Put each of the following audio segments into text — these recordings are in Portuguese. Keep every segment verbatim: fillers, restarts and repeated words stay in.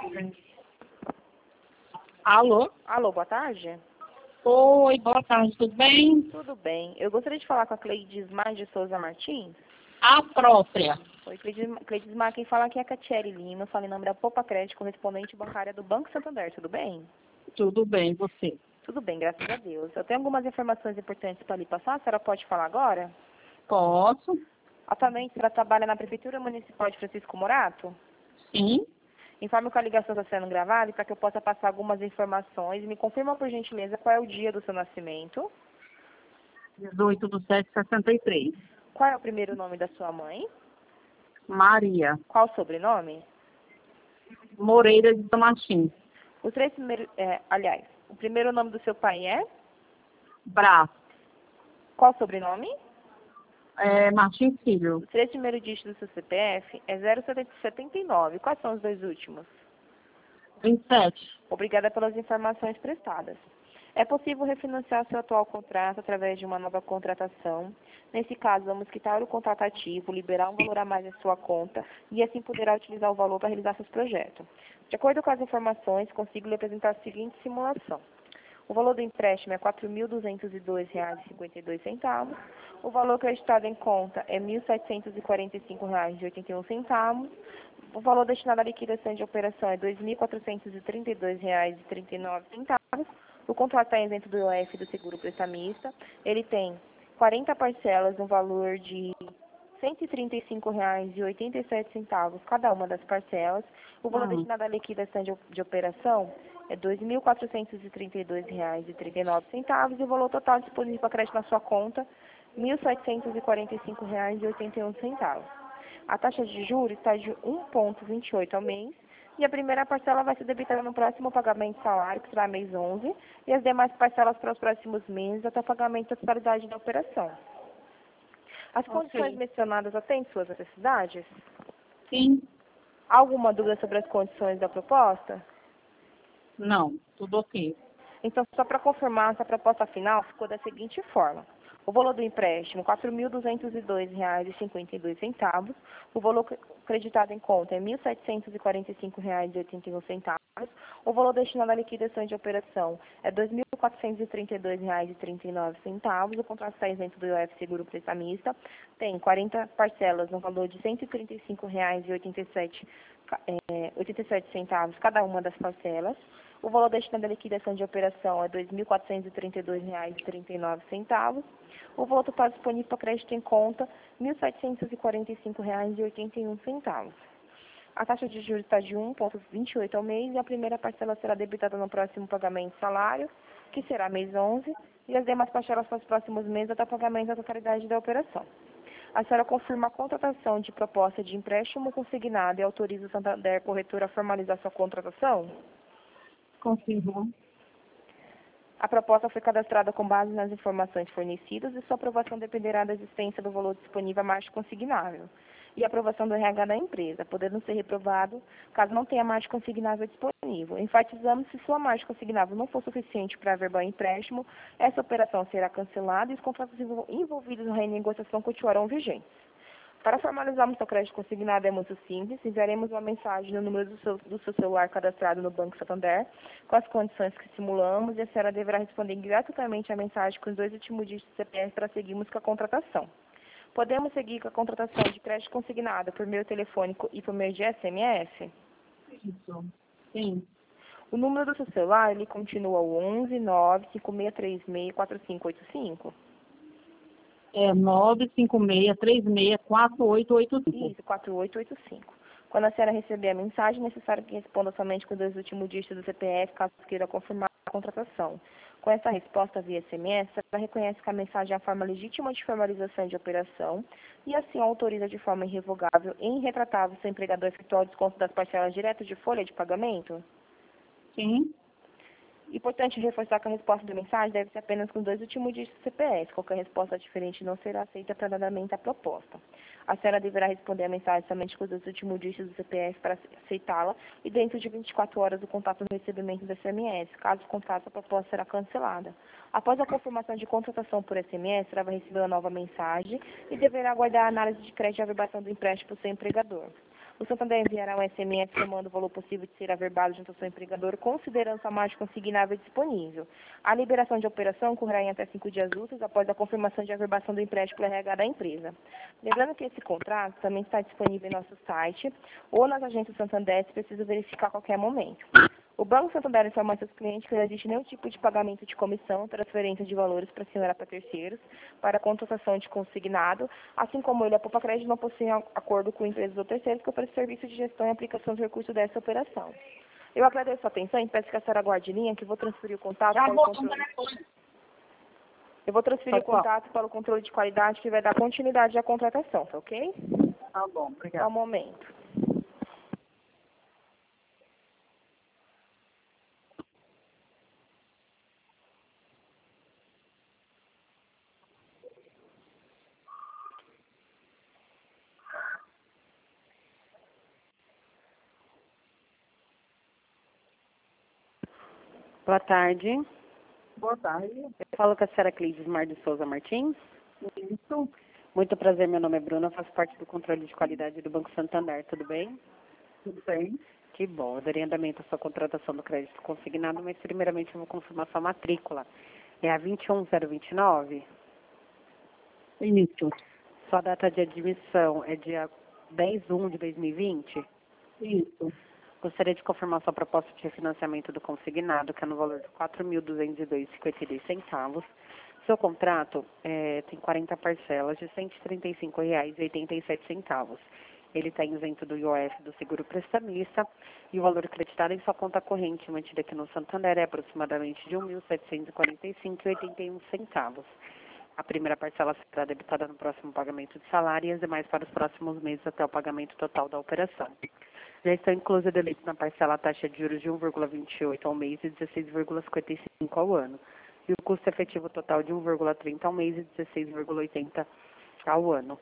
Alô? Alô, boa tarde. Oi, boa tarde, tudo bem? Tudo bem. Eu gostaria de falar com a Cleidismar de Souza Martins. A própria. Oi, Cleidismar, Cleidismar, quem fala aqui é a Catiele Lima, fala em nome da Poupa Crédito, correspondente bancária do Banco Santander, tudo bem? Tudo bem, você? Tudo bem, graças a Deus. Eu tenho algumas informações importantes para lhe passar, a senhora pode falar agora? Posso? Atualmente, a senhora trabalha na Prefeitura Municipal de Francisco Morato? Sim. Informe que a ligação está sendo gravada para que eu possa passar algumas informações. Me confirma, por gentileza, qual é o dia do seu nascimento? dezoito de sete de sessenta e três. Qual é o primeiro nome da sua mãe? Maria Qual o sobrenome? Moreira de Martins. Os três primeiros, é, aliás, o primeiro nome do seu pai é? Brás. Qual o sobrenome? É, Martins Filho. Os três primeiros dígitos do seu C P F é zero setenta e nove. Quais são os dois últimos? vinte e sete. Obrigada pelas informações prestadas. É possível refinanciar seu atual contrato através de uma nova contratação. Nesse caso, vamos quitar o contrato ativo, liberar um valor a mais em sua conta e assim poderá utilizar o valor para realizar seus projetos. De acordo com as informações, consigo lhe apresentar a seguinte simulação. O valor do empréstimo é quatro mil duzentos e dois reais e cinquenta e dois centavos. O valor creditado em conta é mil setecentos e quarenta e cinco reais e oitenta e um centavos. O valor destinado à liquidação de operação é dois mil quatrocentos e trinta e dois reais e trinta e nove centavos. O contrato está isento do I O F do seguro prestamista. Ele tem quarenta parcelas no valor de cento e trinta e cinco reais e oitenta e sete centavos cada uma das parcelas. O valor Hum. destinado à liquidação de, de operação é dois mil quatrocentos e trinta e dois reais e trinta e nove centavos e o valor total disponível para crédito na sua conta, mil setecentos e quarenta e cinco reais e oitenta e um centavos. A taxa de juros está de um vírgula vinte e oito ao mês e a primeira parcela vai ser debitada no próximo pagamento de salário, que será mês onze, e as demais parcelas para os próximos meses até o pagamento da totalidade da operação. As condições Ok. mencionadas atendem suas necessidades? Sim. Há alguma dúvida sobre as condições da proposta? Não, tudo ok. Então, só para confirmar, essa proposta final ficou da seguinte forma. O valor do empréstimo, quatro mil duzentos e dois reais e cinquenta e dois centavos. O valor creditado em conta é mil setecentos e quarenta e cinco reais e oitenta e um centavos. O valor destinado à liquidação de operação é dois mil quatrocentos e trinta e dois reais e trinta e nove centavos. O contrato está isento do I O F Seguro Prestamista. Tem quarenta parcelas no valor de cento e trinta e cinco reais e oitenta e sete centavos cada uma das parcelas. O valor destinado à liquidação de operação é dois mil quatrocentos e trinta e dois reais e trinta e nove centavos. O valor total disponível para crédito em conta, mil setecentos e quarenta e cinco reais e oitenta e um centavos. A taxa de juros está de um vírgula vinte e oito ao mês e a primeira parcela será debitada no próximo pagamento de salário, que será mês onze, e as demais parcelas para os próximos meses até o pagamento da totalidade da operação. A senhora confirma a contratação de proposta de empréstimo consignado e autoriza o Santander Corretora a formalizar sua contratação? Confirmo. A proposta foi cadastrada com base nas informações fornecidas e sua aprovação dependerá da existência do valor disponível à margem consignável e a aprovação do R H da empresa, podendo ser reprovado caso não tenha margem consignável disponível. Enfatizamos se sua margem consignável não for suficiente para averbar o empréstimo, essa operação será cancelada e os contratos envolvidos na renegociação continuarão vigentes. Para formalizarmos seu crédito consignado é muito simples. Enviaremos uma mensagem no número do seu, do seu celular cadastrado no Banco Santander, com as condições que simulamos, e a senhora deverá responder gratuitamente a mensagem com os dois últimos dígitos do C P F para seguirmos com a contratação. Podemos seguir com a contratação de crédito consignado por meio telefônico e por meio de S M S? Isso. Sim. O número do seu celular, ele continua o onze nove cinco seis três seis quatro cinco oito cinco? É nove cinco seis três seis quatro oito oito cinco. Isso, quatro oito oito cinco. Quando a senhora receber a mensagem, é necessário que responda somente com os dois últimos dígitos do C P F, caso queira confirmar a contratação. Com essa resposta via S M S, ela reconhece que a mensagem é a forma legítima de formalização de operação e assim autoriza de forma irrevogável e irretratável seu empregador efetuar o desconto das parcelas diretas de folha de pagamento? Sim. Importante reforçar que a resposta da mensagem deve ser apenas com dois últimos dígitos do C P F. Qualquer resposta diferente não será aceita para andamento da proposta. A senhora deverá responder a mensagem somente com os dois últimos dígitos do C P F para aceitá-la e dentro de vinte e quatro horas do contato no recebimento do S M S. Caso contrário, a proposta será cancelada. Após a confirmação de contratação por S M S, ela vai receber uma nova mensagem e deverá aguardar a análise de crédito e averbação do empréstimo por seu empregador. O Santander enviará um S M S somando o valor possível de ser averbado junto ao seu empregador, considerando sua margem consignável disponível. A liberação de operação ocorrerá em até cinco dias úteis após a confirmação de averbação do empréstimo pelo R H da empresa. Lembrando que esse contrato também está disponível em nosso site ou nas agências Santander, se precisa verificar a qualquer momento. O Banco Santander informa seus clientes que não existe nenhum tipo de pagamento de comissão, transferência de valores para assinar para terceiros, para contratação de consignado, assim como ele, a Poupa Crédito, não possui acordo com empresas ou terceiros que oferecem serviço de gestão e aplicação de recursos dessa operação. Eu agradeço a atenção e peço que a senhora aguarde em linha, que eu vou transferir o contato Já para o vou controle. Eu vou transferir o contato para o controle de qualidade, que vai dar continuidade à contratação, tá ok? Tá bom, Só obrigada. um momento. Boa tarde. Boa tarde. Eu falo com a senhora Cleides Mar de Souza Martins. Isso, Muito prazer, meu nome é Bruna, eu faço parte do controle de qualidade do Banco Santander, tudo bem? tudo bem? Que bom, eu darei andamento à sua contratação do crédito consignado, mas primeiramente eu vou confirmar sua matrícula. É a vinte e um zero vinte e nove? Isso, Sua data de admissão é dia dez de um de dois mil e vinte? isso. Gostaria de confirmar sua proposta de refinanciamento do consignado, que é no valor de quatro mil duzentos e dois reais e cinquenta e dois centavos. Seu contrato eh, tem quarenta parcelas de cento e trinta e cinco reais e oitenta e sete centavos. Ele está isento do I O F do seguro prestamista e o valor acreditado em sua conta corrente mantida aqui no Santander é aproximadamente de um mil setecentos e quarenta e cinco reais e oitenta e um centavos. A primeira parcela será debitada no próximo pagamento de salário e as demais para os próximos meses até o pagamento total da operação. Já estão inclusas delitos na parcela a taxa de juros de um vírgula vinte e oito ao mês e dezesseis vírgula cinquenta e cinco ao ano. E o custo efetivo total de um vírgula trinta ao mês e dezesseis vírgula oitenta ao ano.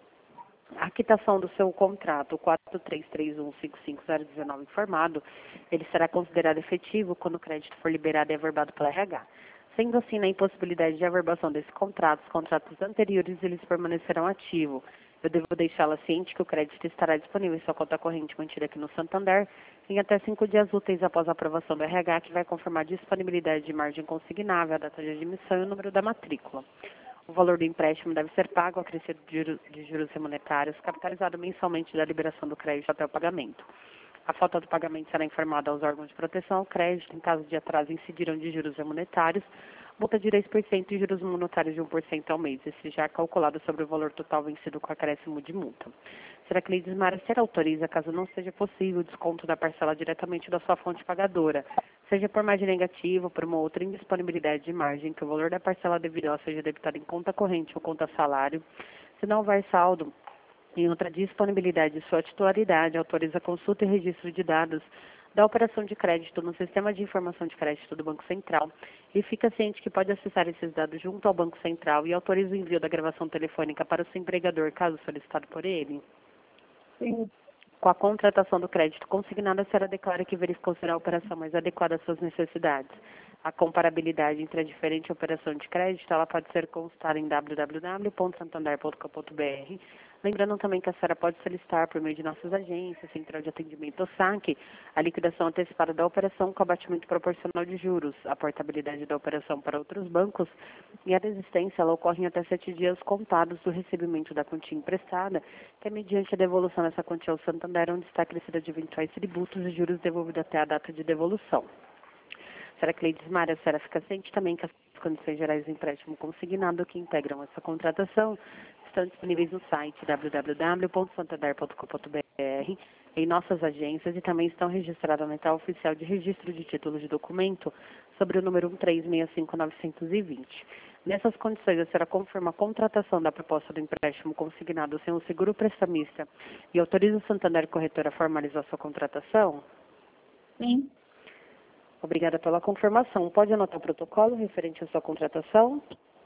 A quitação do seu contrato quatro três três um cinco cinco zero um nove informado, ele será considerado efetivo quando o crédito for liberado e averbado pela R H. Sendo assim, na impossibilidade de averbação desse contrato, os contratos anteriores eles permanecerão ativos. Eu devo deixá-la ciente que o crédito estará disponível em sua conta corrente mantida aqui no Santander em até cinco dias úteis após a aprovação do R H, que vai confirmar a disponibilidade de margem consignável, a data de admissão e o número da matrícula. O valor do empréstimo deve ser pago, acrescido de juros, de juros remonetários, capitalizado mensalmente da liberação do crédito até o pagamento. A falta do pagamento será informada aos órgãos de proteção ao crédito. Em caso de atraso, incidirão de juros remonetários, multa de dez por cento e juros monetários de um por cento ao mês, esse já é calculado sobre o valor total vencido com acréscimo de multa. Será que a Lei Desmara se autoriza, caso não seja possível, o desconto da parcela diretamente da sua fonte pagadora, seja por margem negativa ou por uma outra indisponibilidade de margem, que o valor da parcela devida seja debitado em conta corrente ou conta salário. Se não houver saldo em outra disponibilidade de sua titularidade, autoriza a consulta e registro de dados da operação de crédito no Sistema de Informação de Crédito do Banco Central e fica ciente que pode acessar esses dados junto ao Banco Central e autoriza o envio da gravação telefônica para o seu empregador, caso solicitado por ele. Sim, Com a contratação do crédito consignado, a senhora declara que verificou ser a operação mais adequada às suas necessidades. A comparabilidade entre a diferente operação de crédito, ela pode ser consultada em w w w ponto santander ponto com ponto b r. Lembrando também que a senhora pode solicitar, por meio de nossas agências, Central de Atendimento ou S A C, a liquidação antecipada da operação com abatimento proporcional de juros, a portabilidade da operação para outros bancos e a desistência, ela ocorre em até sete dias contados do recebimento da quantia emprestada, que é mediante a devolução dessa quantia ao Santander, onde está acrescida de eventuais tributos e juros devolvidos até a data de devolução. Será que Lei Desmara, a senhora fica ciente também que as condições gerais do empréstimo consignado que integram essa contratação estão disponíveis no site w w w ponto santander ponto com ponto b r, em nossas agências e também estão registradas na Etapa Oficial de Registro de Títulos de Documento sobre o número um três seis cinco nove dois zero. Nessas condições, a senhora confirma a contratação da proposta do empréstimo consignado sem o seguro prestamista e autoriza o Santander Corretora a formalizar sua contratação? sim. Obrigada pela confirmação. Pode anotar o protocolo referente à sua contratação?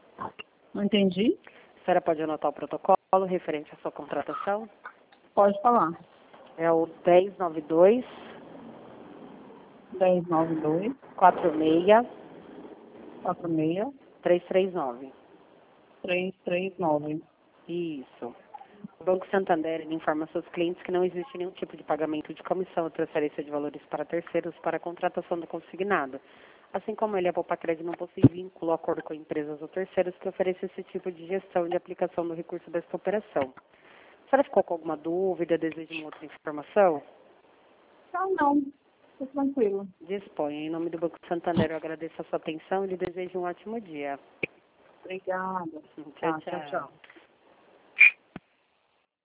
Não entendi? A senhora pode anotar o protocolo referente à sua contratação? Pode falar. É o dez nove dois, dez nove dois, quatro seis, quatro seis, três três nove. três três nove. Isso. O Banco Santander ele informa seus clientes que não existe nenhum tipo de pagamento de comissão ou transferência de valores para terceiros para a contratação do consignado. Assim como ele, a Poupa-Crédito não possui vínculo ou acordo com empresas ou terceiros que ofereçam esse tipo de gestão e de aplicação do recurso desta operação. A senhora ficou com alguma dúvida, deseja uma outra informação? Não, não. Tô tranquilo. Disponha. Em nome do Banco Santander, eu agradeço a sua atenção e lhe desejo um ótimo dia. Obrigada. Tchau, Tá, tchau. tchau, tchau.